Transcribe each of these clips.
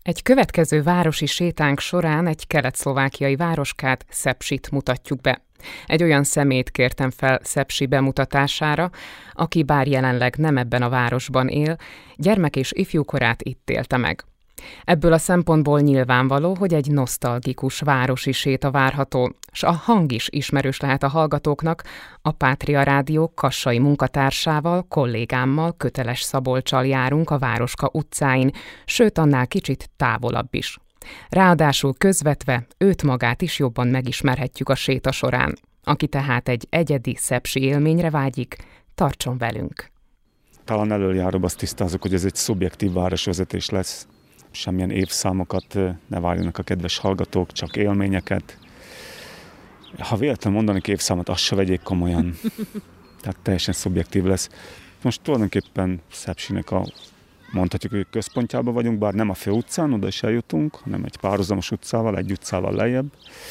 Egy következő városi sétánk során egy kelet-szlovákiai városkát, Szepsit mutatjuk be. Egy olyan személyt kértem fel Szepsi bemutatására, aki bár jelenleg nem ebben a városban él, gyermek- és ifjúkorát itt élte meg. Ebből a szempontból nyilvánvaló, hogy egy nosztalgikus városi séta várható, s a hang is ismerős lehet a hallgatóknak, a Pátria Rádió kassai munkatársával, kollégámmal, Köteles Szabolccsal járunk a Városka utcáin, sőt annál kicsit távolabb is. Ráadásul közvetve őt magát is jobban megismerhetjük a séta során. Aki tehát egy egyedi szepsi élményre vágyik, tartson velünk. Talán elöljáróbb azt tisztázok, hogy ez egy szubjektív városvezetés lesz. Semmilyen évszámokat ne várjanak a kedves hallgatók, csak élményeket. Ha véletlenül mondanék évszámot, azt se vegyék komolyan. Tehát teljesen szubjektív lesz. Most tulajdonképpen Szepsinek mondhatjuk, hogy központjában vagyunk, bár nem a főutcán, oda is eljutunk, hanem egy párhuzamos utcával, egy utcával lejjebb.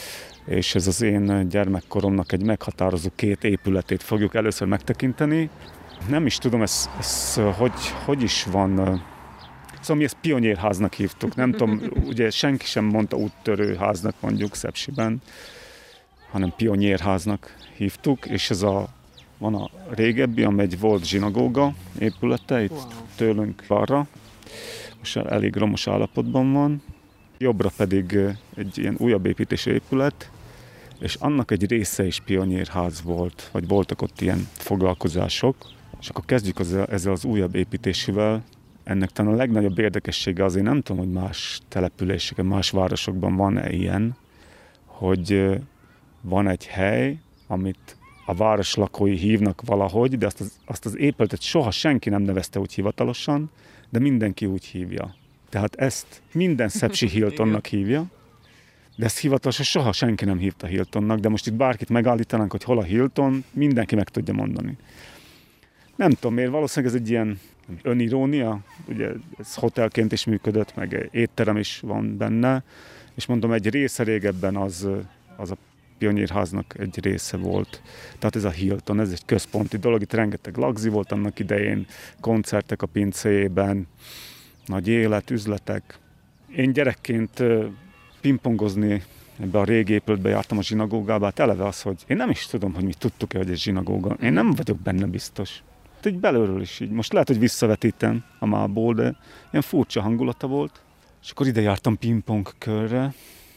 És ez az én gyermekkoromnak egy meghatározó két épületét fogjuk először megtekinteni. Nem is tudom, ez hogy is van. Szóval mi ezt pionérháznak hívtuk, nem tudom, ugye senki sem mondta úttörőháznak mondjuk Szepsiben, hanem pionérháznak hívtuk, és van a régebbi, amely egy volt zsinagóga épülete, itt tőlünk balra, most elég romos állapotban van, jobbra pedig egy ilyen újabb építésű épület, és annak egy része is pionérház volt, vagy voltak ott ilyen foglalkozások, és akkor kezdjük ezzel az újabb építésűvel. Ennek talán a legnagyobb érdekessége azért nem tudom, hogy más településeken, más városokban van-e ilyen, hogy van egy hely, amit a város lakói hívnak valahogy, de azt az épületet soha senki nem nevezte úgy hivatalosan, de mindenki úgy hívja. Tehát ezt minden szepsi Hiltonnak hívja, de ezt hivatalosan soha senki nem hívta Hiltonnak, de most itt bárkit megállítanánk, hogy hol a Hilton, mindenki meg tudja mondani. Nem tudom miért, valószínűleg ez egy ilyen önirónia, ugye ez hotelként is működött, meg étterem is van benne, és mondom, egy része régebben az a pionérháznak egy része volt. Tehát ez a Hilton, ez egy központi dolog, itt rengeteg lagzi volt annak idején, koncertek a pincéjében, nagy élet, üzletek. Én gyerekként pingpongozni ebbe a régi épületbe jártam a zsinagógába, hát eleve az, hogy én nem is tudom, hogy mi tudtuk-e, hogy ez zsinagóga. Én nem vagyok benne biztos. Így belülről is így. Most lehet, hogy visszavetítem a mából, de ilyen furcsa hangulata volt. És akkor ide jártam pingpong körre.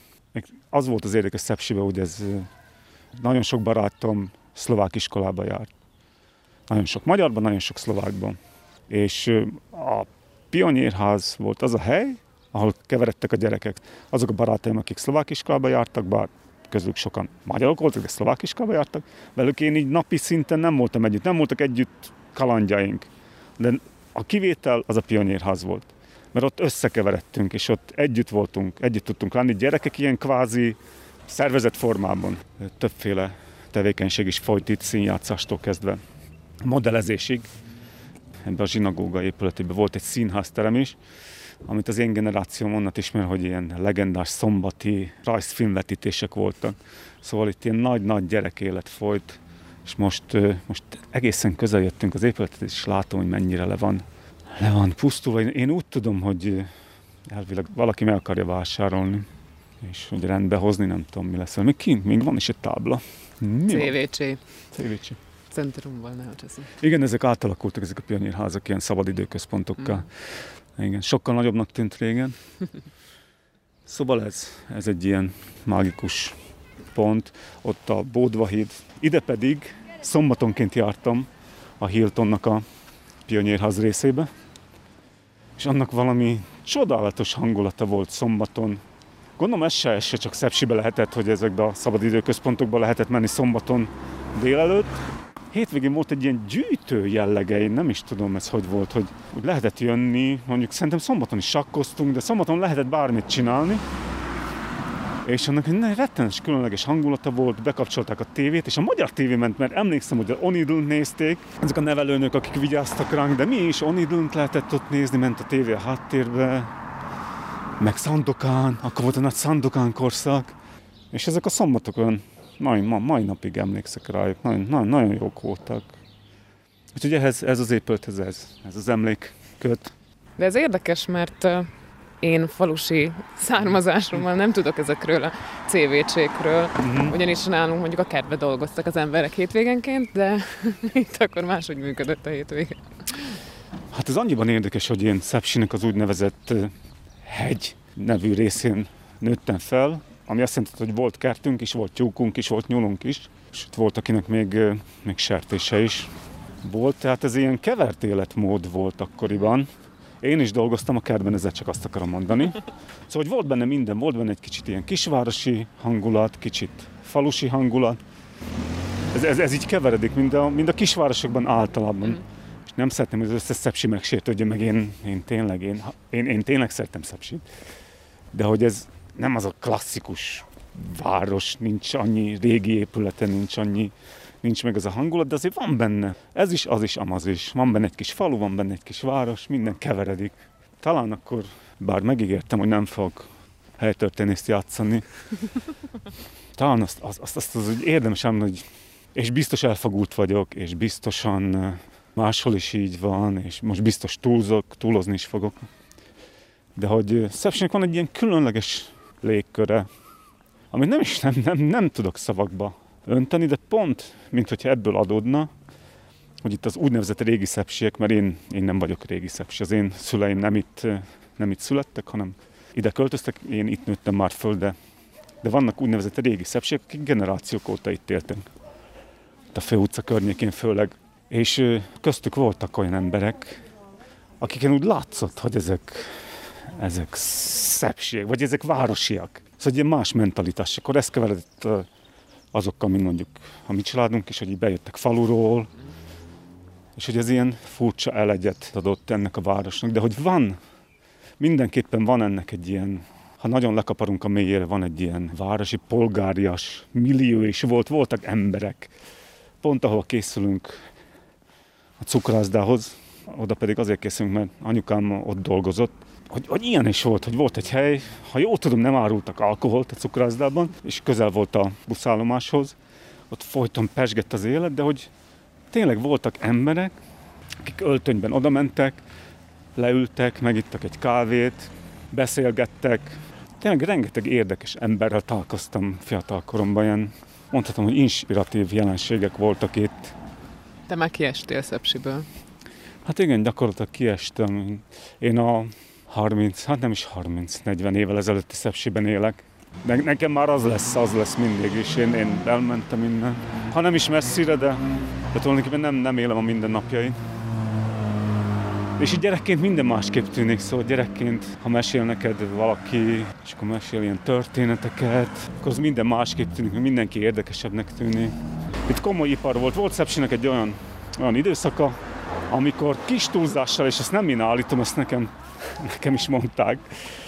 Az volt az érdekes Szepsibe, hogy ez nagyon sok barátom szlovák iskolába járt. Nagyon sok magyarban, nagyon sok szlovákban. És a pionérház volt az a hely, ahol keveredtek a gyerekek. Azok a barátaim, akik szlovák iskolába jártak, bár közülük sokan magyarok voltak, de szlovák iskolába jártak. Velük én így napi szinten nem voltam együtt, nem voltak együtt kalandjaink. De a kivétel az a pionérház volt. Mert ott összekeveredtünk, és ott együtt voltunk, együtt tudtunk lenni. Gyerekek ilyen kvázi szervezett formában. Többféle tevékenység is folyt itt, színjátszástól kezdve modellezésig. Ebben a zsinagóga épületében volt egy színházterem is, amit az én generációm onnan ismer, hogy ilyen legendás szombati rajzfilmvetítések voltak. Szóval itt ilyen nagy-nagy gyerekélet folyt, és most egészen közel jöttünk az épületet, és látom, hogy mennyire le van pusztulva. Én úgy tudom, hogy elvileg valaki meg akarja vásárolni, és hogy rendbe hozni, nem tudom, mi lesz. Még kint, még van is egy tábla. CVC. Centrumban nehogy. Igen, ezek átalakultak, ezek a pionérházak, ilyen szabadidőközpontokkal. Igen, sokkal nagyobbnak tűnt régen. Szóval ez egy ilyen mágikus pont. Ott a Bódva híd. Ide pedig szombatonként jártam a Hiltonnak a pionérház részébe. És annak valami csodálatos hangulata volt szombaton. Gondolom ez se csak Szepsibe lehetett, hogy ezekbe a szabadidőközpontokba lehetett menni szombaton délelőtt. Hétvégén volt egy ilyen gyűjtő jellege, én nem is tudom ez hogy volt, hogy lehetett jönni, mondjuk szerintem szombaton is sakkoztunk, de szombaton lehetett bármit csinálni. És annak egy rettenes különleges hangulata volt, bekapcsolták a tévét, és a magyar tévé ment, mert emlékszem, hogy a Onidl-t nézték, ezek a nevelőnök, akik vigyáztak ránk, de mi is Onidl-t lehetett ott nézni, ment a tévé a háttérbe, meg Szandokán, akkor volt a nagy Szandokán korszak, és ezek a szombatok olyan mai napig emlékszek rájuk, nagyon jók voltak. Úgyhogy ez az épülethez ez az emlék köt. De ez érdekes, mert Én falusi származásommal nem tudok ezekről a CV-csékről, ugyanis nálunk mondjuk a kertbe dolgoztak az emberek hétvégenként, de itt akkor máshogy működött a hétvége. Hát ez annyiban érdekes, hogy én Szepsinek az úgynevezett hegy nevű részén nőttem fel, ami azt jelenti, hogy volt kertünk is, volt tyúkunk is, volt nyulunk is, és ott volt, akinek még sertése is volt, tehát ez ilyen kevert életmód volt akkoriban. Én is dolgoztam a kertben, ezzel csak azt akarom mondani. Szóval, hogy volt benne minden, volt benne egy kicsit ilyen kisvárosi hangulat, kicsit falusi hangulat. Ez így keveredik, mind a kisvárosokban általában. És nem szeretném, hogy az összes Szepsi megsértődjön, meg én tényleg szeretem Szepsit. De hogy ez nem az a klasszikus város, nincs annyi régi épülete, nincs meg az a hangulat, de azért van benne. Ez is, az is, amaz is. Van benne egy kis falu, van benne egy kis város, minden keveredik. Talán akkor, bár megígértem, hogy nem fog helytörténészt játszani, talán azt hogy érdemes elmondani, hogy és biztos elfogult vagyok, és biztosan máshol is így van, és most biztos túlozni is fogok. De hogy Szepsinek van egy ilyen különleges légköre, amit nem tudok szavakba önteni, de pont, mint hogyha ebből adódna, hogy itt az úgynevezett régi szepsiek, mert én nem vagyok régi szepsi, az én szüleim nem itt születtek, hanem ide költöztek, én itt nőttem már föl, de vannak úgynevezett régi szepsiek, akik generációk óta itt éltek. Itt a főutca környékén főleg, és köztük voltak olyan emberek, akiken úgy látszott, hogy ezek szepsiek, vagy ezek városiak. Szóval egy ilyen más mentalitás. Akkor ez keveredett azokkal, mint mondjuk a mi családunk is, hogy így bejöttek faluról, és hogy ez ilyen furcsa elegyet adott ennek a városnak, de hogy mindenképpen van ennek egy ilyen, ha nagyon lekaparunk a mélyére, van egy ilyen városi, polgárias millió is voltak emberek. Pont ahol készülünk a cukrászdához, oda pedig azért készülünk, mert anyukám ott dolgozott, hogy ilyen is volt, hogy volt egy hely, ha jól tudom, nem árultak alkoholt a cukrászdában, és közel volt a buszállomáshoz, ott folyton pezsgett az élet, de hogy tényleg voltak emberek, akik öltönyben odamentek, leültek, megittak egy kávét, beszélgettek. Tényleg rengeteg érdekes emberrel találkoztam fiatal koromban, ilyen, mondhatom, hogy inspiratív jelenségek voltak itt. Te már kiestél Szepsiből? Hát igen, gyakorlatilag kiestem. Én a 40 évvel ezelőtti Szepsiben élek. Nekem már az lesz mindig, és én elmentem innen. Ha nem is messzire, de tulajdonképpen nem élem a mindennapjait. És így gyerekként minden másképp tűnik, szóval gyerekként, ha mesél neked valaki, és akkor mesél ilyen történeteket, akkor az minden másképp tűnik, mindenki érdekesebbnek tűnik. Itt komoly ipar volt Szepsinek egy olyan időszaka, amikor kis túlzással, és ezt nem én állítom, ezt nekem is mondták,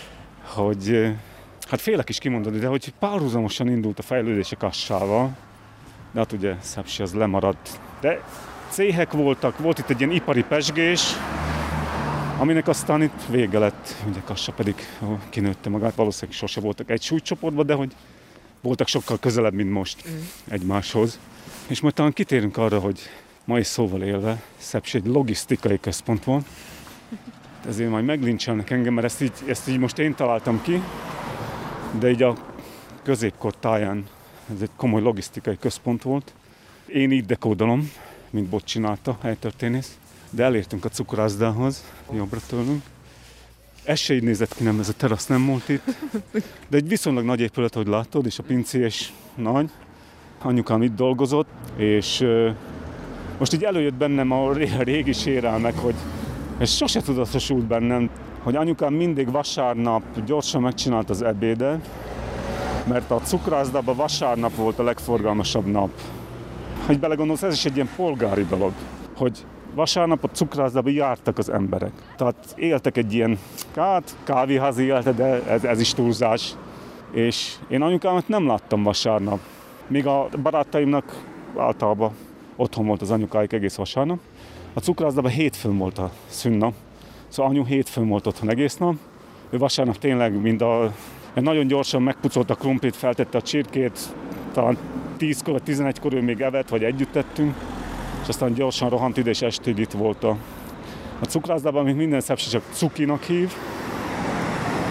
hogy hát félek is kimondani, de hogy párhuzamosan indult a fejlődés a Kassával, de hát ugye Szepsi az lemaradt. De céhek volt itt egy ilyen ipari pezsgés, aminek aztán itt vége lett, ugye Kassa pedig kinőtte magát, valószínűleg sose voltak egy súlycsoportban, de hogy voltak sokkal közelebb, mint most egymáshoz. És majd talán kitérünk arra, hogy mai szóval élve Szepsi egy logisztikai központ volt. Ezért majd meglincselnek engem, mert ezt így most én találtam ki, de így a középkor táján ez egy komoly logisztikai központ volt. Én így dekódolom, mint Bot csinálta, helytörténész, de elértünk a cukrászdához, jobbra tőlünk. Ez se így nézett ki, nem, ez a terasz nem volt itt, de egy viszonylag nagy épület, ahogy látod, és a pincés nagy. Anyukám itt dolgozott, és most így előjött bennem a régi sérelmek, hogy ez sose tudatosult bennem, hogy anyukám mindig vasárnap gyorsan megcsinált az ebédet, mert a cukrászdában vasárnap volt a legforgalmasabb nap. Hogy belegondolsz, ez is egy ilyen polgári dolog, hogy vasárnap a cukrászdában jártak az emberek. Tehát éltek egy ilyen kávéházi életet, de ez is túlzás. És én anyukámat nem láttam vasárnap. Míg a barátaimnak általában otthon volt az anyukáik egész vasárnap. A cukrászdában hétfőn volt a szünnap. Szóval anyu hétfőn volt otthon egész nap. Ő vasárnap tényleg nagyon gyorsan megpucolta a krumplit, feltette a csirkét, talán 10-kor vagy 11-kor ő még evett, vagy együtt tettünk, és aztán gyorsan rohant ide, és estig itt volt a cukrászdában, amit minden szepsi csak cukinak hív.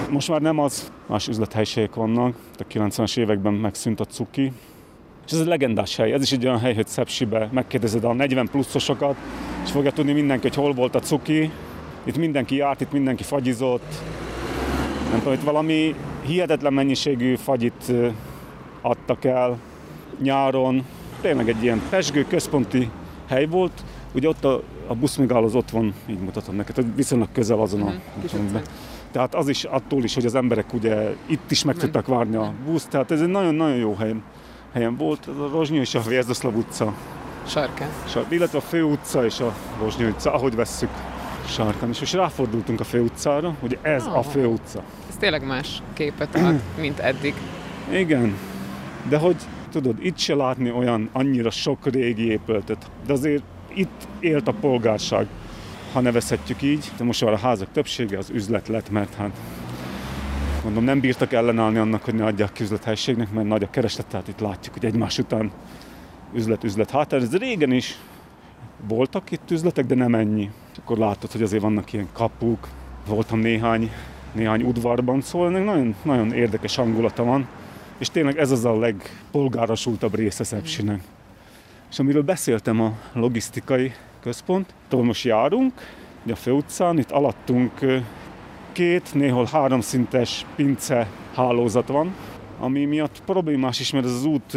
Most már nem az, más üzlethelyiségek vannak, a 90-es években megszűnt a cuki. És ez egy legendás hely, ez is egy olyan hely, hogy Szepsibe megkérdezed a 40 pluszosokat, és fogja tudni mindenki, hogy hol volt a cuki. Itt mindenki járt, itt mindenki fagyizott. Nem tudom, itt valami hihetetlen mennyiségű fagyit adtak el nyáron. Tényleg egy ilyen pezsgő központi hely volt. Ugye ott a buszmegálló az ott van, így mutatom neked, hogy viszonylag közel azon a... Tehát az is attól is, hogy az emberek ugye itt is meg tudtak várni a busz. Tehát ez egy nagyon-nagyon jó helyen volt. Ez a Rozsnyó és a Vérzoszlav utca sarkán. Illetve a Fő utca és a Rozsnyó utca, ahogy vesszük sarkán. És most ráfordultunk a Fő utcára, hogy ez a Fő utca. Ez tényleg más képet ad, mint eddig. Igen, de hogy tudod, itt se látni olyan annyira sok régi épületet, de azért itt élt a polgárság, ha nevezhetjük így. De most már a házak többsége az üzlet lett, mert hát mondom, nem bírtak ellenállni annak, hogy ne adják ki üzlethelyiségnek, mert nagy a kereslet, tehát itt látjuk, hogy egymás után üzlet. Hát ez régen is voltak itt üzletek, de nem ennyi. És akkor látod, hogy azért vannak ilyen kapuk, voltam néhány udvarban, szóval nagyon, nagyon érdekes hangulata van, és tényleg ez az a legpolgárosultabb része Szepsinek. És amiről beszéltem, a logisztikai központ, ahol most járunk, ugye a Fő utcán, itt alattunk 2, néhol 3 szintes pince hálózat van, ami miatt problémás is, mert ez az út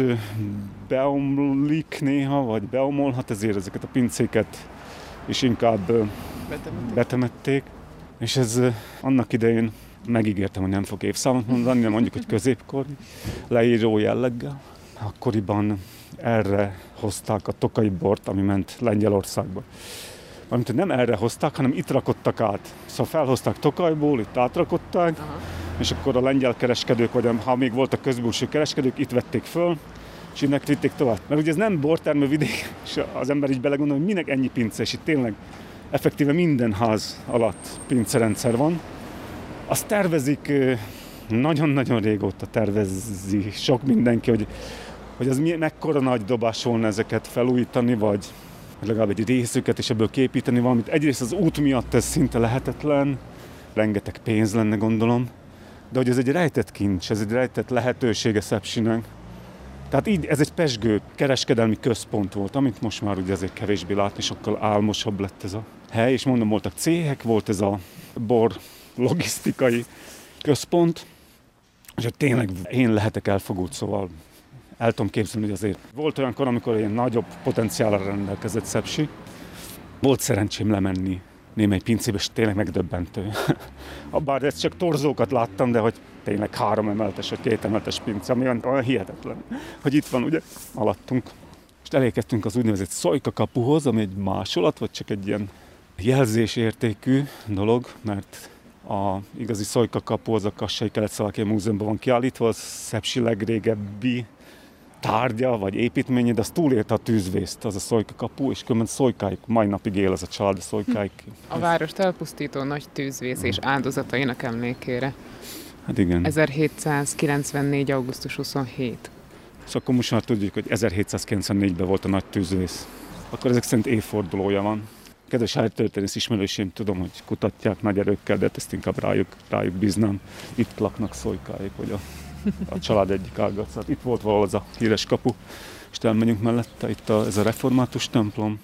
beomlik néha, vagy beomolhat, ezért ezeket a pincéket is inkább betemették. És ez annak idején megígértem, hogy nem fog évszámot mondani, de mondjuk, hogy középkor leíró jelleggel. Akkoriban erre hozták a tokai bort, ami ment Lengyelországba. Valamint nem erre hozták, hanem itt rakottak át. Szóval felhozták Tokajból, itt átrakották, és akkor a lengyel kereskedők, vagy ha még voltak közbúsú kereskedők, itt vették föl, és innen vitték tovább. Mert ugye ez nem bortermő vidék, és az ember így belegondol, hogy minek ennyi pince, és itt tényleg effektíve minden ház alatt pincerendszer van. Azt tervezik, nagyon-nagyon régóta tervezi sok mindenki, hogy az mekkora nagy dobás volna ezeket felújítani, vagy legalább egy részüket és ebből képíteni valamit. Egyrészt az út miatt ez szinte lehetetlen, rengeteg pénz lenne, gondolom, de hogy ez egy rejtett kincs, ez egy rejtett lehetősége Szepsinek. Tehát így ez egy pezsgő kereskedelmi központ volt, amit most már ugye azért kevésbé látni, sokkal álmosabb lett ez a hely, és mondom, voltak céhek, volt ez a bor logisztikai központ, és hogy tényleg én lehetek elfogult, szóval el tudom képzelni, hogy azért volt olyankor, amikor ilyen nagyobb potenciálra rendelkezett Szepsi. Volt szerencsém lemenni némely pincébe, és tényleg megdöbbentő. Bár ezt csak torzókat láttam, de hogy tényleg 3 emeletes vagy 2 emeletes pince, ami olyan hihetetlen, hogy itt van ugye alattunk. És elérkeztünk az úgynevezett Szojka kapuhoz, ami egy másolat, vagy csak egy ilyen jelzésértékű dolog, mert a igazi Szojka kapu az a Kassai Kelet-Szlovákiai Múzeumban van kiállítva, az Szepsi legrégebbi tárgya vagy építménye, de az túlélte a tűzvészt, az a Szojka kapu, és különben Szojkáig, mai napig él az a család, a Szojkáig. A várost elpusztító nagy tűzvész és áldozatainak emlékére. Hát igen. 1794. augusztus 27. És akkor most már tudjuk, hogy 1794-ben volt a nagy tűzvész. Akkor ezek szerint évfordulója van. Kedves helytörténész ismerőseim, tudom, hogy kutatják nagy erőkkel, de ezt inkább rájuk bíznám. Itt laknak Szojkáig, hogy a család egyik ágazat. Itt volt valahol az a híres kapu, és elmegyünk mellette, itt ez a református templom.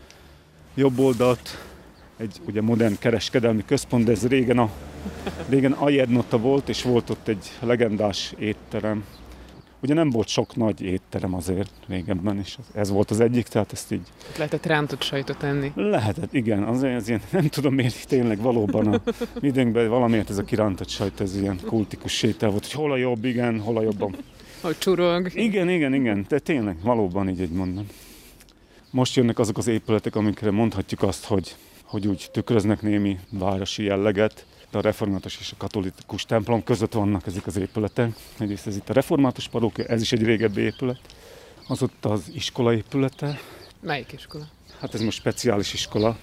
Jobb oldalt egy ugye modern kereskedelmi központ, de ez régen Ajednota volt, és volt ott egy legendás étterem. Ugye nem volt sok nagy étterem azért régebben, és ez volt az egyik, tehát ezt így... Lehetett rántott sajtot enni. Lehetett, igen. Az ilyen, nem tudom miért tényleg valóban a időnkben valamiért ez a kirántott sajt, ez ilyen kultikus sétel volt, hogy hol a jobb, igen, hol a jobban. Hogy csurog. Igen, de tényleg valóban így mondom. Most jönnek azok az épületek, amikre mondhatjuk azt, hogy úgy tükröznek némi városi jelleget. A református és a katolikus templom között vannak ezek az épületek. Egyrészt ez itt a református parókia, ez is egy régebbi épület. Az ott az iskola épülete. Melyik iskola? Hát ez most speciális iskola,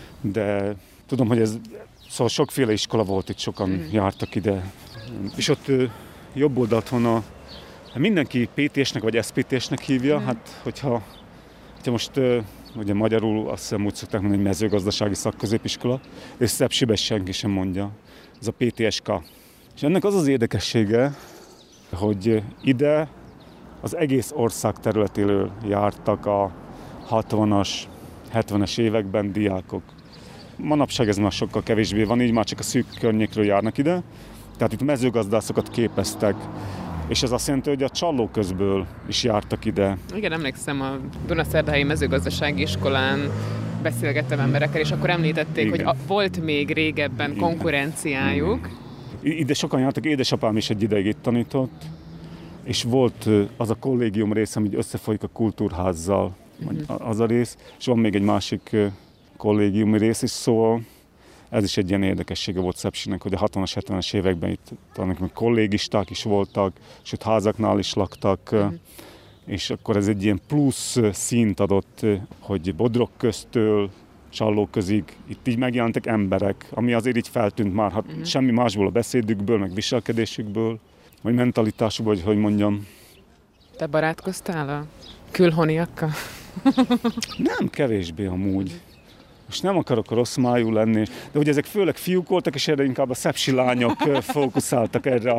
de tudom, hogy ez, szóval sokféle iskola volt itt, sokan jártak ide. És ott jobb oldalt van mindenki PTS-nek vagy SPTS-nek hívja, hát hogyha most ugye magyarul azt hiszem úgy szokták mondani, hogy mezőgazdasági szakközépiskola, és Szepsibe senki sem mondja. Ez a PTSK, És ennek az az érdekessége, hogy ide az egész ország területéről jártak a 60-as, 70-es években diákok. Manapság ez már sokkal kevésbé van, így már csak a szűk környékről járnak ide. Tehát itt mezőgazdászokat képeztek, és ez azt jelenti, hogy a Csallóközből is jártak ide. Igen, emlékszem, a Dunaszerdahelyi Mezőgazdasági Iskolán beszélgettem emberekkel, és akkor említették, igen, hogy volt még régebben igen, konkurenciájuk. Igen. Ide sokan jártak, édesapám is egy ideig itt tanított, és volt az a kollégium rész, ami összefolyik a kultúrházzal, az a rész, és van még egy másik kollégiumi rész is, szóval ez is egy ilyen érdekessége volt Szepsinek, hogy a 60-as, 70-es években itt kollégisták is voltak, és ott házaknál is laktak, és akkor ez egy ilyen plusz színt adott, hogy Bodrog köztől Csallóközig itt így megjelentek emberek, ami azért így feltűnt már, semmi másból a beszédükből, meg viselkedésükből, vagy mentalitásukból, hogy mondjam. Te barátkoztál a külhoniakkal? Nem, kevésbé amúgy. Most nem akarok rossz májú lenni, de ugye ezek főleg fiúk voltak, és erre inkább a szepsi lányok fókuszáltak erre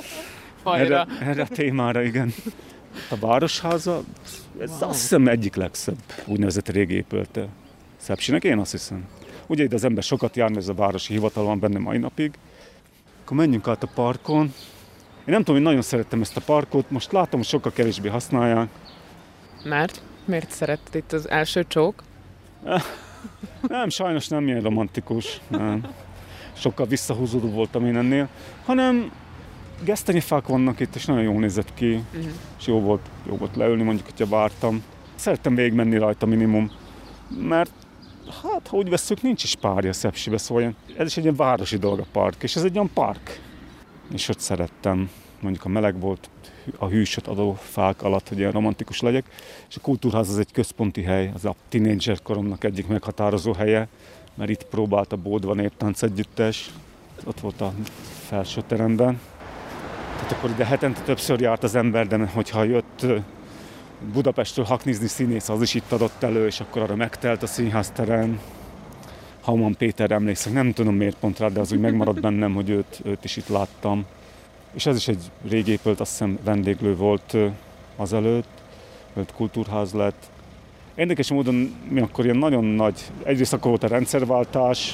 a témára, igen. A Városháza, ez azt hiszem egyik legszebb úgynevezett régi épülete Szepsinek, én azt hiszem. Ugye itt az ember sokat jár, mert ez a városi hivatal van benne mai napig. Akkor menjünk át a parkon. Én nem tudom, hogy nagyon szerettem ezt a parkot, most látom, hogy sokkal kevésbé használják. Mert? Miért szeretted itt az első csók? Nem, sajnos nem ilyen romantikus. Nem. Sokkal visszahúzódó voltam én ennél, hanem gesztenyefák vannak itt, és nagyon jól nézett ki, és jó volt leülni, mondjuk, hogyha vártam. Szerettem végigmenni rajta minimum, mert hát, ha úgy vesszük, nincs is párja Szepsibe, szóval ez is egy ilyen városi dolog a park, és ez egy olyan park. És ott szerettem, mondjuk a meleg volt, a hűsöt adó fák alatt, hogy ilyen romantikus legyek, és a kultúrház az egy központi hely, az a tínédzser koromnak egyik meghatározó helye, mert itt próbált a Bódva Néptánc Együttes, ott volt a felső teremben. Tehát akkor ide hetente többször járt az ember, de hogyha jött Budapestről haknizni színész, az is itt adott elő, és akkor arra megtelt a színházterem. Hauman Péter emlékszem, nem tudom miért pont rá, de az úgy megmaradt bennem, hogy őt is itt láttam. És ez is egy régi épület, azt hiszem vendéglő volt azelőtt, mert kultúrház lett. Érdekes módon mi akkor ilyen nagyon nagy, egyrészt akkor volt a rendszerváltás,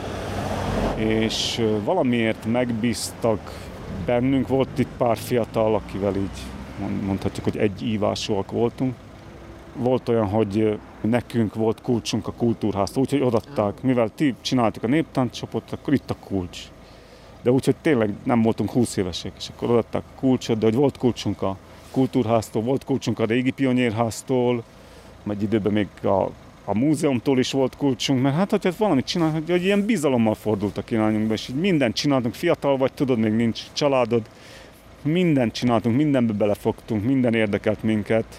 és valamiért megbíztak bennünk, volt itt pár fiatal, akivel így mondhatjuk, hogy egyívásúak voltunk. Volt olyan, hogy nekünk volt kulcsunk a kultúrháztól, úgyhogy odaadták, mivel ti csináltuk a néptánccsoport, akkor itt a kulcs. De úgyhogy tényleg nem voltunk 20 évesek, és akkor odaadták a kulcsot, de hogy volt kulcsunk a kultúrháztól, volt kulcsunk a régi pionérháztól, egy időben még a múzeumtól is volt kulcsunk, mert hát, hogyha valamit csinálunk, hogy ilyen bizalommal fordultak irányunkba, és így mindent csináltunk, fiatal vagy, tudod, még nincs családod, mindent csináltunk, mindenbe belefogtunk, minden érdekelt minket.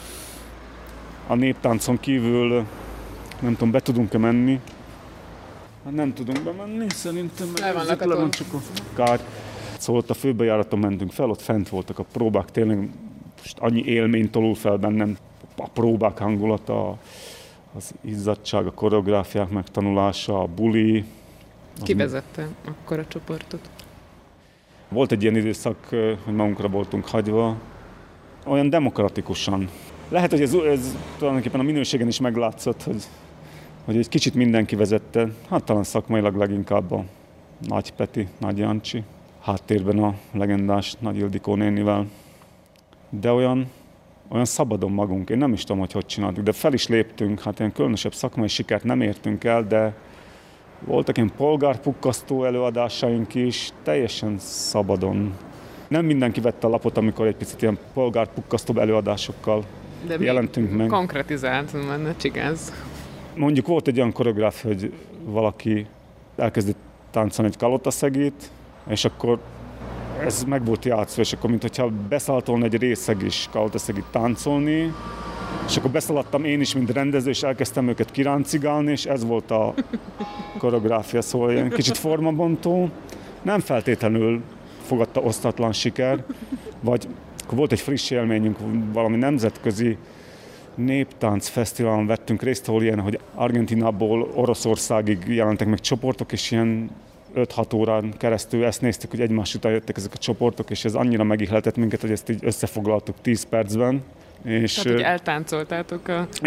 A néptáncon kívül, nem tudom, be tudunk-e menni? Hát nem tudunk bemenni, szerintem le van csak a kár. Szóval ott a főbejáraton mentünk fel, ott fent voltak a próbák, tényleg most annyi élmény tolul fel bennem, a próbák hangulata, az izzadság, a koreográfiák megtanulása, a buli. Ki vezette akkor a csoportot? Volt egy ilyen időszak, hogy magunkra voltunk hagyva, olyan demokratikusan. Lehet, hogy ez tulajdonképpen a minőségen is meglátszott, hogy egy kicsit mindenki vezette, hát talán szakmailag leginkább a Nagy Peti, Nagy Jancsi, háttérben a legendás Nagy Ildikó nénivel. De olyan szabadon magunk, én nem is tudom, hogy csináltuk, de fel is léptünk, hát ilyen különösebb szakmai sikert nem értünk el, de voltak ilyen polgárpukkasztó előadásaink is, teljesen szabadon. Nem mindenki vette a lapot, amikor egy picit ilyen polgárpukkasztó előadásokkal jelentünk meg. Konkretizáltan menne, csigázz. Mondjuk volt egy olyan koreográfia, hogy valaki elkezdett táncolni egy kalotaszegét, és akkor ez meg volt játszva, és akkor mintha beszállt volna egy részeg is kalotaszegét táncolni, és akkor beszaladtam én is, mint rendező, és elkezdtem őket kiráncigálni, és ez volt a koreográfia, szóval ilyen kicsit formabontó. Nem feltétlenül fogadta osztatlan siker, vagy volt egy friss élményünk, valami nemzetközi néptánc fesztiválon vettünk részt, ahol ilyen, hogy Argentinából Oroszországig jelentek meg csoportok, és ilyen 5-6 órán keresztül ezt néztük, hogy egymás után jöttek ezek a csoportok, és ez annyira megihletett minket, hogy ezt így összefoglaltuk 10 percben. És, tehát, hogy eltáncoltátok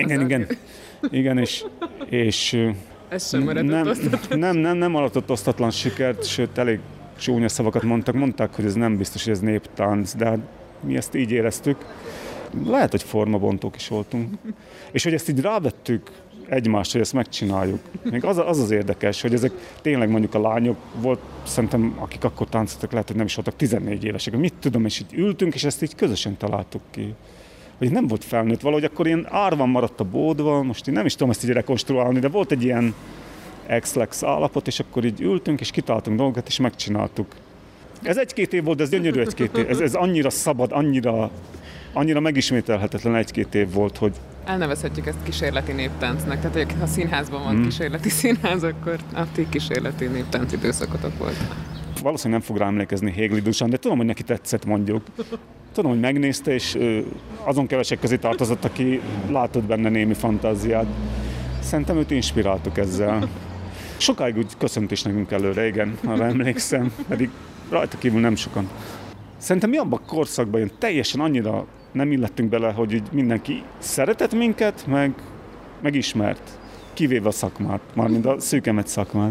Igen, és ez sem maradott osztatlan. Nem maradott osztatlan sikert, sőt, elég csúnya szavakat mondták, hogy ez nem biztos, hogy ez néptánc, de mi ezt így éreztük. Lehet, hogy formabontók is voltunk. És hogy ezt így rávettük egymást, hogy ezt megcsináljuk. Még az érdekes, hogy ezek tényleg mondjuk a lányok volt, szerintem akik akkor táncoltak, lehet, hogy nem is voltak 14 évesek. Mit tudom, és így ültünk, és ezt így közösen találtuk ki. Hogy nem volt felnőtt, valahogy akkor ilyen árvan maradt a bódva, most én nem is tudom ezt így rekonstruálni, de volt egy ilyen ex-lex állapot, és akkor így ültünk, és kitaláltunk dolgokat, és megcsináltuk. Ez 1-2 év volt, de ez gyönyörű 1-2 év. Ez annyira szabad, annyira megismételhetetlen 1-2 év volt, hogy... Elnevezhetjük ezt kísérleti néptáncnak, tehát ha színházban van kísérleti színház, akkor a ti kísérleti néptánc időszakotok volt. Valószínűleg nem fog rá emlékezni Hégli Dusan, de tudom, hogy neki tetszett, mondjuk. Tudom, hogy megnézte, és azon kevesek közé tartozott, aki látott benne némi fantáziát. Szerintem őt inspiráltuk ezzel. Sokáig úgy köszönt is nekünk előre, igen, arra emlékszem, pedig rajta kívül nem sokan. Szerintem mi abban a korszakban jön teljesen annyira nem illettünk bele, hogy így mindenki szeretett minket, meg ismert, kivéve a szakmát, mármint a szűkemet szakmát.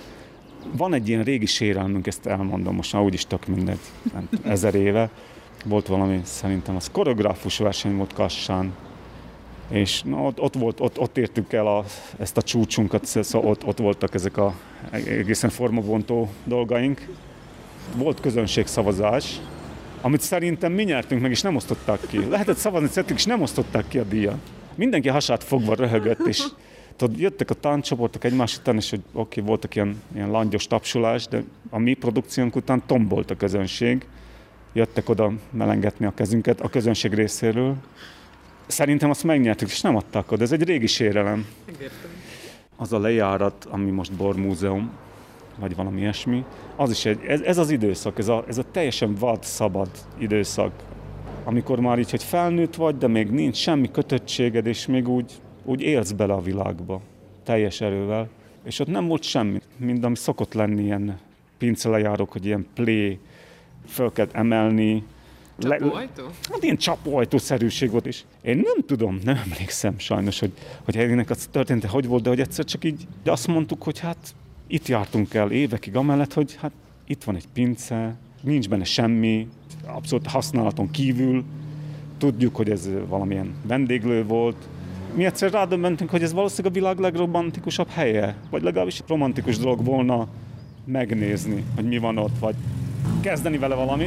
Van egy ilyen régi sérelmünk, ezt elmondom most, már úgyis tök mindegy, 1000 éve. Volt valami, szerintem az koreográfus verseny volt Kassán, és ott értük el ezt a csúcsunkat, szóval ott voltak ezek a egészen formabontó dolgaink. Volt közönségszavazás, amit szerintem mi nyertünk meg, és nem osztották ki. Lehetett szavazni, szerettük, és nem osztották ki a díjat. Mindenki hasát fogva röhögött, és tudod, jöttek a tánccsoportok egymás után, és hogy oké, voltak ilyen langyos tapsolás, de a mi produkciónk után tombolt a közönség. Jöttek oda melengetni a kezünket a közönség részéről. Szerintem azt megnyertük, és nem adták oda. Ez egy régi sérelem. Megértem. Az a lejárat, ami most Bormúzeum, vagy valami ilyesmi, az is ez az időszak, ez a teljesen vad, szabad időszak, amikor már így, hogy felnőtt vagy, de még nincs semmi kötöttséged, és még úgy élsz bele a világba, teljes erővel. És ott nem volt semmi, mint ami szokott lenni ilyen pincelejárók, hogy ilyen play, föl kell emelni. Csapóajtó? Hát ilyen csapóajtószerűség volt is. Én nem tudom, nem emlékszem sajnos, hogy ennek az története hogy volt, de hogy egyszer csak így azt mondtuk, hogy hát itt jártunk el évekig amellett, hogy hát itt van egy pince, nincs benne semmi, abszolút használaton kívül, tudjuk, hogy ez valamilyen vendéglő volt. Mi egyszer rádöbbentünk, hogy ez valószínűleg a világ legromantikusabb helye, vagy legalábbis romantikus dolog volna megnézni, hogy mi van ott, vagy kezdeni vele valamit.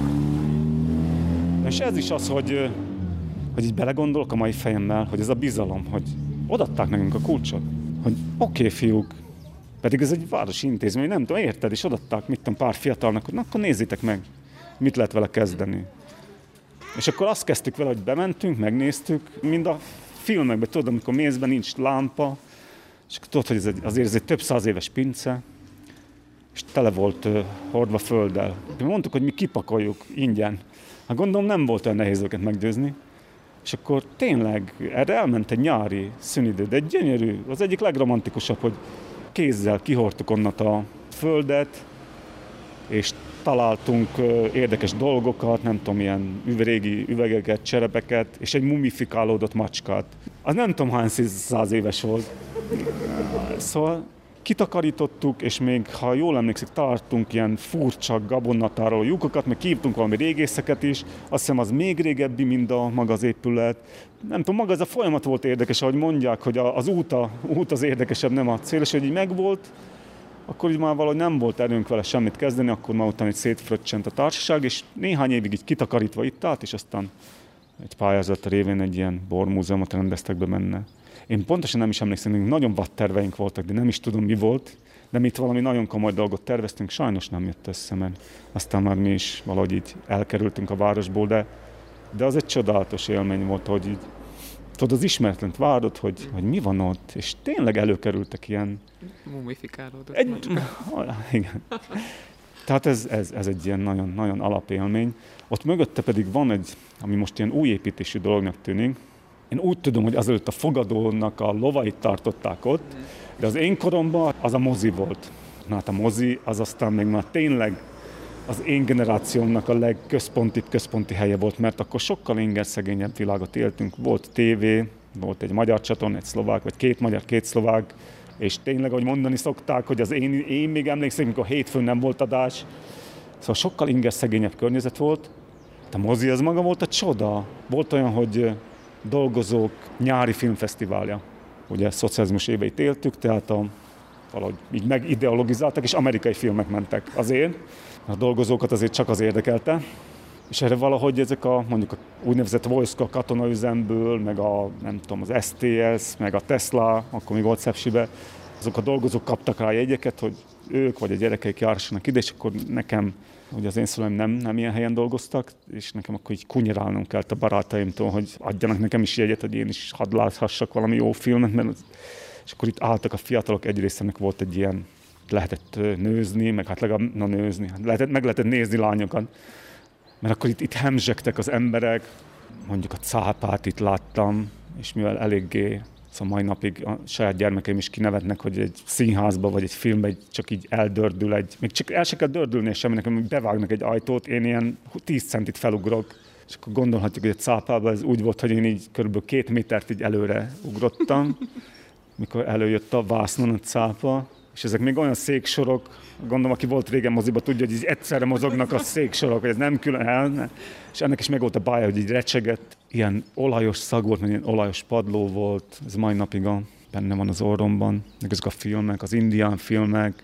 És ez is az, hogy így belegondolok a mai fejemmel, hogy ez a bizalom, hogy odaadták nekünk a kulcsot, hogy oké, fiúk, pedig ez egy városi intézmény, nem tudom, érted, és odaadták, mit tudom, pár fiatalnak, hogy na, akkor nézzétek meg, mit lehet vele kezdeni. És akkor azt kezdtük vele, hogy bementünk, megnéztük, mind a filmekben, tudod, amikor mész be, nincs lámpa, és akkor tudod, hogy azért ez egy több 100 éves pince, és tele volt hordva földdel. Mondtuk, hogy mi kipakoljuk ingyen. Hát gondolom nem volt olyan nehéz őket meggyőzni. És akkor tényleg erre elment egy nyári szünidő, de egy gyönyörű, az egyik legromantikusabb, hogy kézzel kihordtuk onnat a földet, és találtunk érdekes dolgokat, nem tudom, ilyen régi üvegeket, cserepeket, és egy mumifikálódott macskát. Az nem tudom hány 100 éves volt. Szóval kitakarítottuk, és még, ha jól emlékszik, tartunk ilyen furcsa gabonatároló lyukokat, meg kívtunk valami régészeket is, azt hiszem az még régebbi, mint a maga az épület. Nem tudom, maga ez a folyamat volt érdekes, ahogy mondják, hogy az út az érdekesebb, nem a cél, és hogy így megvolt, akkor így már valahogy nem volt erőnk vele semmit kezdeni, akkor már utána így szétfröccsent a társaság, és néhány évig így kitakarítva itt állt, és aztán egy pályázat révén egy ilyen bormúzeumot rendeztek be benne. Én pontosan nem is emlékszem, hogy nagyon vad terveink voltak, de nem is tudom, mi volt, de mi itt valami nagyon komoly dolgot terveztünk, sajnos nem jött össze, mert aztán már mi is valahogy így elkerültünk a városból, de az egy csodálatos élmény volt, hogy így, tudod, az ismeretlent várod, hogy mi van ott, és tényleg előkerültek ilyen... Mumifikálódott igen. Tehát ez egy ilyen nagyon, nagyon alapélmény. Ott mögötte pedig van egy, ami most ilyen új építésű dolognak tűnik. Én úgy tudom, hogy azelőtt a fogadónak a lovait tartották ott, de az én koromban az a mozi volt. Na hát a mozi az aztán még már tényleg az én generációmnak a legközponti helye volt, mert akkor sokkal ingerszegényebb világot éltünk. Volt tévé, volt egy magyar csatorna, egy szlovák, vagy két magyar, két szlovák, és tényleg, ahogy mondani szokták, hogy én még emlékszem, amikor hétfőn nem volt adás, szóval sokkal ingerszegényebb környezet volt. A mozi az maga volt a csoda. Volt olyan, hogy dolgozók nyári filmfesztiválja. Ugye szocializmus éveit éltük, tehát valahogy így megideologizáltak, és amerikai filmek mentek azért. A dolgozókat azért csak az érdekelte. És erre valahogy ezek mondjuk a úgynevezett Vojska katonaüzemből, meg az STS, meg a Tesla, akkor még volt Szepsibe, azok a dolgozók kaptak rá jegyeket, hogy ők vagy a gyerekeik járassanak ide, és akkor nekem, ugye az én szüleim nem ilyen helyen dolgoztak, és nekem akkor így kunyirálnom kellett a barátaimtól, hogy adjanak nekem is jegyet, hogy én is hadd láthassak valami jó filmet, és akkor itt álltak a fiatalok, egyrészt ennek volt egy ilyen, lehetett nőzni, meg hát legalább nőzni, meg lehetett nézni lányokat, mert akkor itt hemzsegtek az emberek, mondjuk a Cápát itt láttam, és mivel eléggé, szóval mai napig a saját gyermekeim is kinevetnek, hogy egy színházba vagy egy filmbe csak így eldördül még csak el se kell dördülni semminek, hogy bevágnak egy ajtót, én ilyen 10 centit felugrok, és akkor gondolhatjuk, hogy a Cápában ez úgy volt, hogy én így körülbelül 2 métert így előre ugrottam, mikor előjött a vásznon a Cápa, és ezek még olyan széksorok, gondolom, aki volt régen moziba, tudja, hogy így egyszerre mozognak a széksorok, hogy ez nem külön el, és ennek is meg volt a bája, hogy így recsegett. Ilyen olajos szag volt, meg ilyen olajos padló volt, ez mai napig benne van az orromban, meg ezek a filmek, az indián filmek.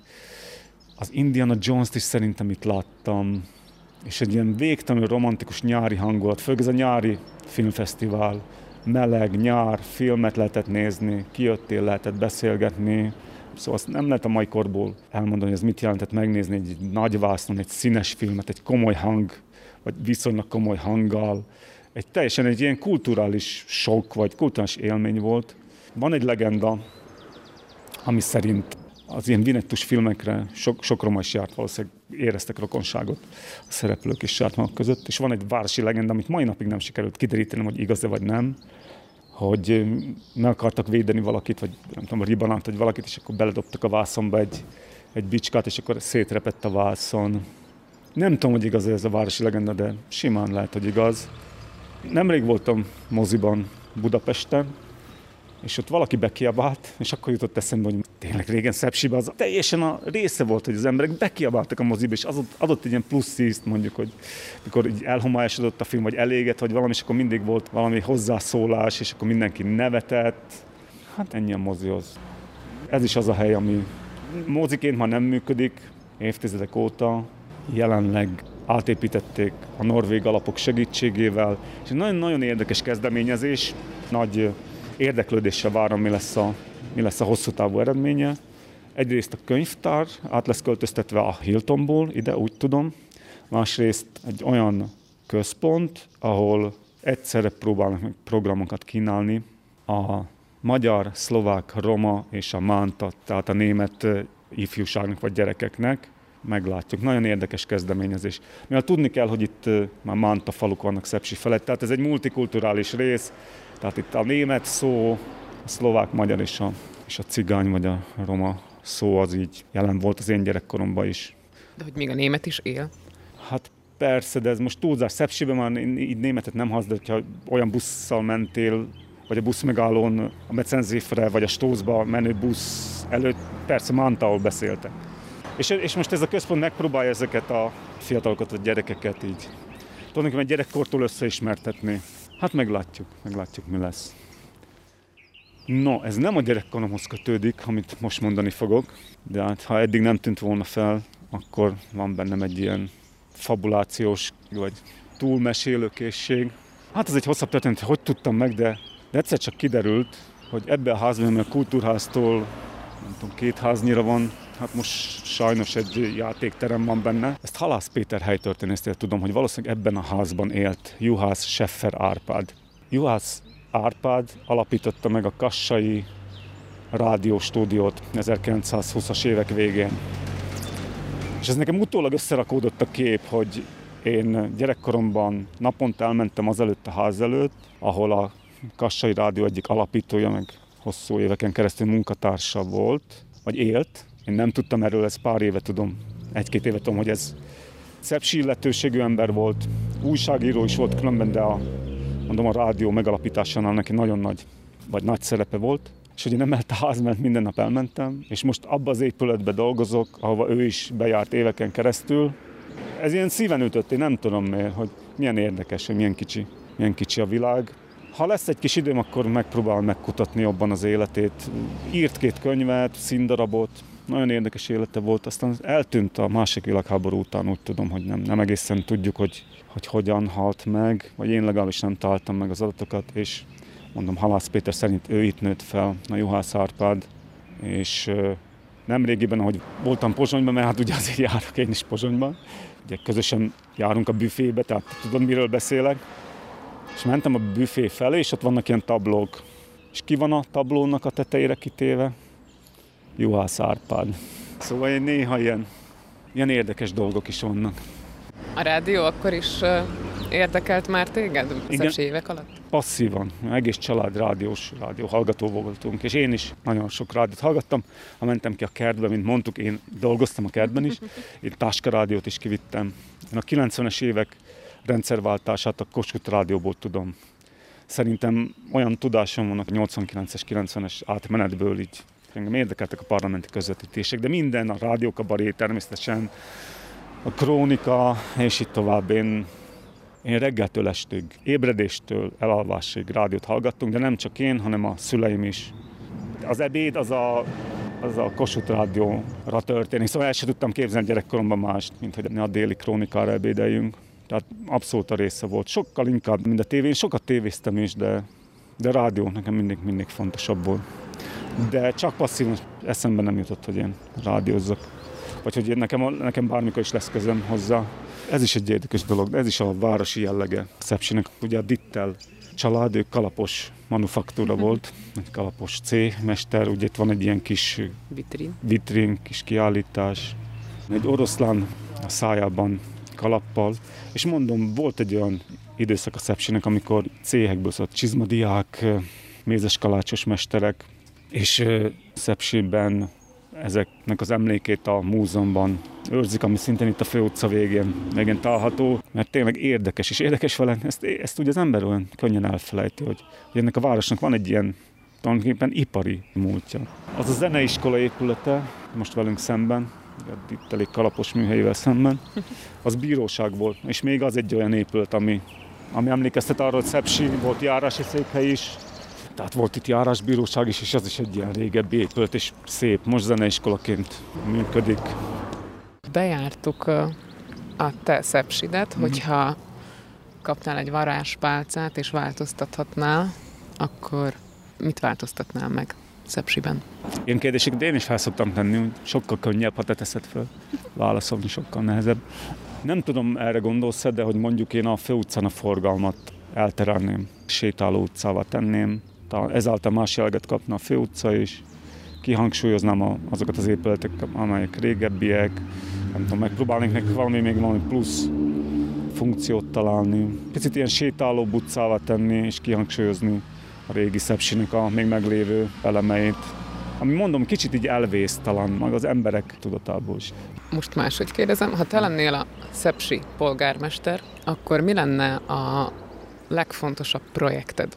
Az Indiana Jones-t is szerintem itt láttam, és egy ilyen végtelenül romantikus nyári hangulat, főleg ez a nyári filmfesztivál, meleg, nyár, filmet lehetett nézni, kijöttél, lehetett beszélgetni. Szóval azt nem lehet a mai korból elmondani, hogy ez mit jelentett megnézni egy nagy vásznon, egy színes filmet, egy komoly hang, vagy viszonylag komoly hanggal. Teljesen egy ilyen kulturális sok, vagy kulturális élmény volt. Van egy legenda, ami szerint az ilyen vinettus filmekre sok roma is járt, valószínűleg éreztek rokonságot a szereplők és járt maguk között. És van egy városi legenda, amit mai napig nem sikerült kiderítenem, hogy igaz-e vagy nem, hogy meg akartak védeni valakit, vagy nem tudom, ribanát, vagy valakit, és akkor beledobtak a vászonba egy bicskát, és akkor szétrepett a vászon. Nem tudom, hogy igaz ez a városi legenda, de simán lehet, hogy igaz. Nemrég voltam moziban Budapesten, és ott valaki bekiabált, és akkor jutott eszembe, hogy tényleg régen Szepsiben az teljesen a része volt, hogy az emberek bekiabáltak a moziba, és az adott egy ilyen plusz ízt, mondjuk, hogy mikor így elhomályosodott a film, vagy eléget, vagy valami, és akkor mindig volt valami hozzászólás, és akkor mindenki nevetett. Hát ennyi a mozihoz. Ez is az a hely, ami moziként már nem működik évtizedek óta. Jelenleg átépítették a norvég alapok segítségével, és egy nagyon-nagyon érdekes kezdeményezés, nagy érdeklődéssel várom, mi lesz a hosszú távú eredménye. Egyrészt a könyvtár át lesz költöztetve a Hiltonból, ide úgy tudom. Másrészt egy olyan központ, ahol egyszerre próbálnak meg programokat kínálni a magyar, szlovák, roma és a mánta, tehát a német ifjúságnak vagy gyerekeknek. Meglátjuk. Nagyon érdekes kezdeményezés. Mivel tudni kell, hogy itt már mánta faluk vannak Szepsi felett, tehát ez egy multikulturális rész, tehát itt a német szó, a szlovák, magyar és a cigány vagy a roma szó az így jelen volt az én gyerekkoromban is. De hogy még a német is él? Hát persze, de ez most túlzás. Szepsiben már így németet nem használ, hogyha olyan busszal mentél, vagy a buszmegállón a Mecenzéfre, vagy a Stózba menő busz előtt, persze Mántául beszéltek. És most ez a központ megpróbálja ezeket a fiatalokat, a gyerekeket így tulajdonképpen gyerekkortól összeismertetni. Hát meglátjuk, mi lesz. No, ez nem a gyerekkoromhoz kötődik, amit most mondani fogok, de hát ha eddig nem tűnt volna fel, akkor van bennem egy ilyen fabulációs, vagy túlmesélőkészség. Hát ez egy hosszabb történet, hogy tudtam meg, de egyszer csak kiderült, hogy ebben a házban, ami a kultúrháztól, nem tudom, 2 háznyira van, hát most sajnos egy játékterem van benne. Ezt Halász Péter helytörténésztől tudom, hogy valószínűleg ebben a házban élt Juhász Scheffer Árpád. Juhász Árpád alapította meg a kassai rádióstúdiót 1920-as évek végén. És ez nekem utólag összerakódott a kép, hogy én gyerekkoromban naponta elmentem azelőtt a ház előtt, ahol a kassai rádió egyik alapítója, meg hosszú éveken keresztül munkatársa volt, vagy élt, Én nem tudtam erről, ez pár éve tudom, 1-2 éve tudom, hogy ez Szepsi illetőségű ember volt, újságíró is volt különben, de a rádió megalapításánál neki nagyon nagy szerepe volt. És hogy nem a ház, mert minden nap elmentem, és most abba az épületbe dolgozok, ahova ő is bejárt éveken keresztül. Ez ilyen szíven ütött, én nem tudom miért, hogy milyen érdekes, hogy milyen kicsi a világ. Ha lesz egy kis időm, akkor megpróbálom megkutatni jobban az életét. Írt 2 könyvet, színdarabot, nagyon érdekes élete volt, aztán eltűnt a második világháború után, úgy tudom, hogy nem egészen tudjuk, hogy hogyan halt meg, vagy én legalábbis nem találtam meg az adatokat, és mondom, Halász Péter szerint ő itt nőtt fel, a Juhász Árpád, és nemrégiben, ahogy voltam Pozsonyban, mert hát ugye azért járok én is Pozsonyban, ugye közösen járunk a büfébe, tehát tudod, miről beszélek, és mentem a büfé felé, és ott vannak ilyen tablók, és ki van a tablónak a tetejére kitéve? Juhász Árpád. Szóval néha ilyen érdekes dolgok is vannak. A rádió akkor is érdekelt már téged az évek alatt? Passzívan. Egész család rádió hallgató voltunk, és én is nagyon sok rádiót hallgattam. Ha mentem ki a kertbe, mint mondtuk, én dolgoztam a kertben is, én táskarádiót is kivittem. Én a 90-es évek rendszerváltását a Kossuth rádióból tudom. Szerintem olyan tudásom van a 89-es, 90-es átmenetből így. Engem érdekeltek a parlamenti közvetítések, de minden, a rádiókabaré természetesen, a krónika, és itt tovább. Én reggeltől estig, ébredéstől elalvásig rádiót hallgattunk, de nem csak én, hanem a szüleim is. Az ebéd az a Kossuth rádióra történik, szóval el sem tudtam képzelni gyerekkoromban mást, mint hogy a déli krónikára ebédeljünk. Tehát abszolút a része volt. Sokkal inkább, mint a tévén. Sokat tévéztem is, de rádió nekem mindig fontosabb volt. De csak passzívan eszembe nem jutott, hogy én rádiózzak. Vagy hogy nekem bármikor is lesz közöm hozzá. Ez is egy érdekes dolog, de ez is a városi jellege Szepsinek. Ugye a Dittel család, ők kalapos manufaktúra volt, egy kalapos céhmester, ugye itt van egy ilyen kis vitrin, kis kiállítás. Egy oroszlán a szájában kalappal, és mondom, volt egy olyan időszak a Szepsinek, amikor céhekből szólt csizmadiák, mézeskalácsos mesterek, és Szepsiben ezeknek az emlékét a múzeumban őrzik, ami szintén itt a főutca végén található, mert tényleg érdekes, és érdekes vele, ezt ugye az ember olyan könnyen elfelejti, hogy ennek a városnak van egy ilyen tulajdonképpen ipari múltja. Az a zeneiskola épülete, most velünk szemben, itt elég kalapos műhelyével szemben, az bíróság volt, és még az egy olyan épület, ami emlékeztet arra, hogy Szepsi volt járási székhely is, tehát volt itt járásbíróság is, és az is egy ilyen régebbi épület, és szép, most zeneiskolaként működik. Bejártuk a te Szepsidet, hogyha kapnál egy varázspálcát, és változtathatnál, akkor mit változtatnál meg Szepsiben? Ilyen kérdéseket én is fel szoktam tenni, hogy sokkal könnyebb, ha te teszed föl. Válaszolni sokkal nehezebb. Nem tudom, erre gondolsz, de hogy mondjuk én a főutcán a forgalmat elterelném, sétáló utcává tenném, ezáltal más jelleget kapna a főutca is, kihangsúlyoznám azokat az épületek, amelyek régebbiek, nem tudom, megpróbálnék neki valami plusz funkciót találni. Picit ilyen sétálóbb utcává tenni, és kihangsúlyozni a régi Szepsinek a még meglévő elemeit. Ami mondom, kicsit így elvész talán meg az emberek tudatából is. Most máshogy kérdezem, ha te lennél a szepsi polgármester, akkor mi lenne a legfontosabb projekted?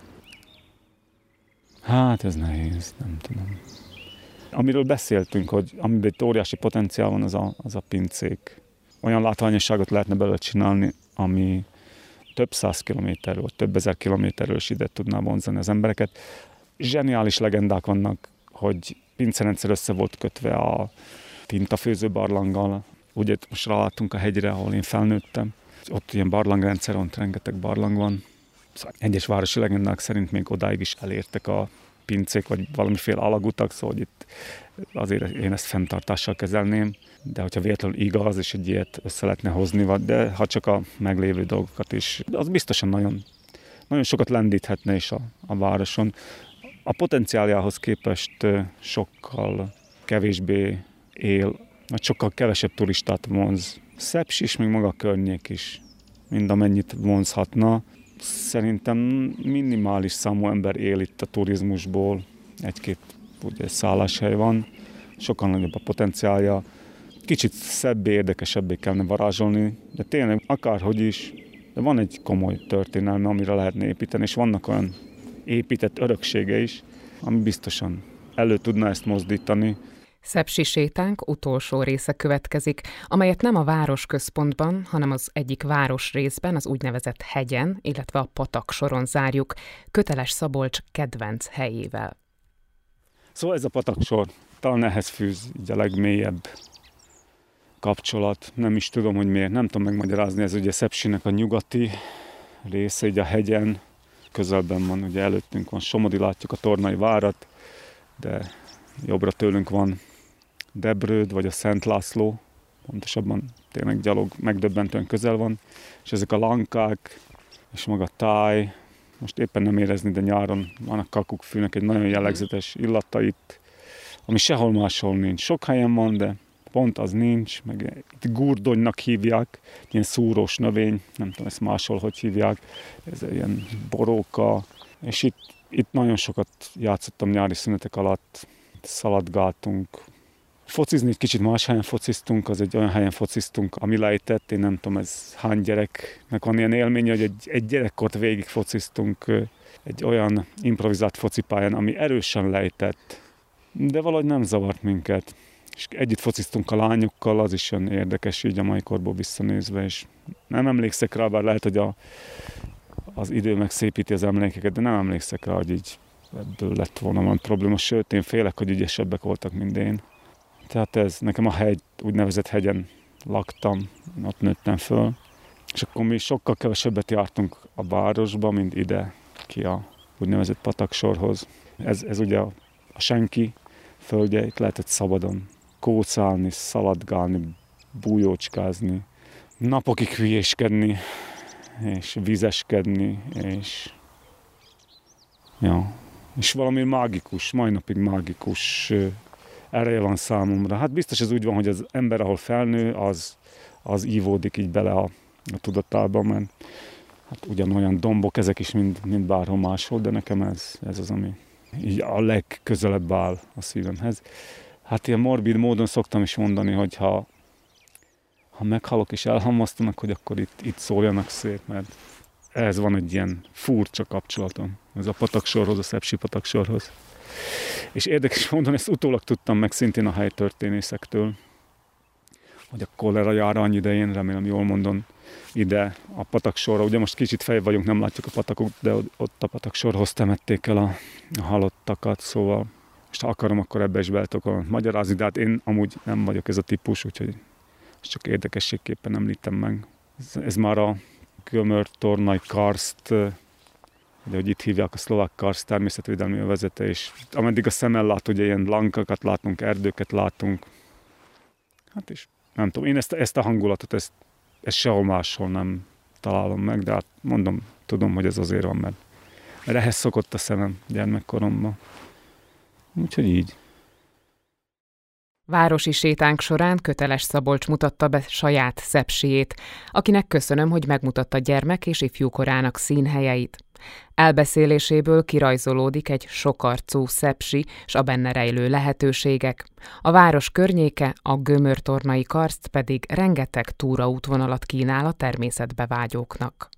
Hát ez nehéz, nem tudom. Amiről beszéltünk, hogy amiben egy óriási potenciál van, az a pincék. Olyan látványosságot lehetne belőle csinálni, ami több 100 kilométerről, több 1000 kilométerről is ide tudná vonzani az embereket. Zseniális legendák vannak, hogy pincerendszer össze volt kötve a tintafőző barlanggal. Ugye most ráláttunk a hegyre, ahol én felnőttem. Ott ilyen barlangrendszer, ott rengeteg barlang van. Szóval egyes városi legendák szerint még odáig is elértek a pincék, vagy valamiféle alagutak, szóval itt azért én ezt fenntartással kezelném, de hogyha véletlenül igaz, és egy ilyet össze lehetne hozni, de ha csak a meglévő dolgokat is, az biztosan nagyon sokat lendíthetne is a városon. A potenciáljához képest sokkal kevésbé él, vagy sokkal kevesebb turistát vonz. Szepsi is, még maga a környék is, mind amennyit vonzhatna. Szerintem minimális számú ember él itt a turizmusból, egy-két ugye, szálláshely van, sokkal nagyobb a potenciálja. Kicsit szebbé, érdekesebbé kellene varázsolni, de tényleg akárhogy is, de van egy komoly történelme, amire lehetne építeni, és vannak olyan épített öröksége is, ami biztosan elő tudna ezt mozdítani. Szepsi sétánk utolsó része következik, amelyet nem a városközpontban, hanem az egyik városrészben, az úgynevezett hegyen, illetve a pataksoron zárjuk, Köteles Szabolcs kedvenc helyével. Szóval ez a pataksor, talán ehhez fűz így a legmélyebb kapcsolat. Nem is tudom, hogy miért, nem tudom megmagyarázni, ez ugye Szepsinek a nyugati része, így a hegyen, közelben van, ugye előttünk van Somodi, látjuk a Tornai várat, de jobbra tőlünk van Debrőd, vagy a Szent László, pontosabban tényleg gyalog megdöbbentően közel van, és ezek a lankák, és maga a táj, most éppen nem érezni, de nyáron van a kakukkfűnek egy nagyon jellegzetes illata itt, ami sehol máshol nincs. Sok helyen van, de pont az nincs, meg itt gurdonynak hívják, ilyen szúrós növény, nem tudom ezt máshol hogy hívják, ez ilyen boróka, és itt nagyon sokat játszottam nyári szünetek alatt, szaladgáltunk. Focizni egy kicsit más helyen fociztunk, az egy olyan helyen fociztunk, ami lejtett, én nem tudom, ez hány gyereknek van ilyen élménye, hogy egy gyerekkort végig fociztunk egy olyan improvizált focipályán, ami erősen lejtett, de valahogy nem zavart minket. És együtt fociztunk a lányokkal, az is olyan érdekes így a mai korból visszanézve, és nem emlékszek rá, bár lehet, hogy az idő megszépíti az emlékeket, de nem emlékszek rá, hogy így ebből lett volna van probléma, sőt, én félek, hogy ügyesebbek voltak, mint én. Tehát ez, nekem a hegy, úgynevezett hegyen laktam, ott nőttem föl, és akkor mi sokkal kevesebbet jártunk a városba, mint ide, ki a úgynevezett pataksorhoz. Ez ugye a senki földje, itt lehetett szabadon kócálni, szaladgálni, bújócskázni, napokig hülyéskedni, és vizeskedni, és valami mágikus, mai napig mágikus ereje van számomra. Hát biztos ez úgy van, hogy az ember, ahol felnő, az ívódik így bele a tudatába, mert hát ugyanolyan dombok ezek is, mint bárhol máshol, de nekem ez az, ami így a legközelebb áll a szívemhez. Hát ilyen morbid módon szoktam is mondani, hogy ha meghalok és elhamvasztanak, hogy akkor itt szóljanak szét, mert ehhez van egy ilyen furcsa kapcsolatom. Ez a pataksorhoz, a Szepsi pataksorhoz. És érdekes mondani, ezt utólag tudtam meg szintén a helytörténészektől, hogy a kolera járvány idején, remélem jól mondom, ide a pataksorra, ugye most kicsit fejebb vagyunk, nem látjuk a patakot, de ott a pataksorhoz temették el a halottakat, szóval most ha akarom, akkor ebbe is be tudok magyarázni, de hát én amúgy nem vagyok ez a típus, úgyhogy ezt csak érdekességképpen említem meg. Ez már a Gömör-Tornai karszt, de hogy itt hívják a szlovák karszt természetvédelmi övezete, és ameddig a szemmel lát, ugye ilyen lankakat látunk, erdőket látunk. Hát is nem tudom, én ezt a hangulatot, ezt sehol máshol nem találom meg, de hát mondom, tudom, hogy ez azért van, mert ehhez szokott a szemem gyermekkoromban. Úgyhogy így. Városi sétánk során Köteles Szabolcs mutatta be saját Szepsiét, akinek köszönöm, hogy megmutatta gyermek és ifjúkorának színhelyeit. Elbeszéléséből kirajzolódik egy sokarcú Szepsi s a benne rejlő lehetőségek. A város környéke, a Gömör-Tornai karszt pedig rengeteg túraútvonalat kínál a természetbe vágyóknak.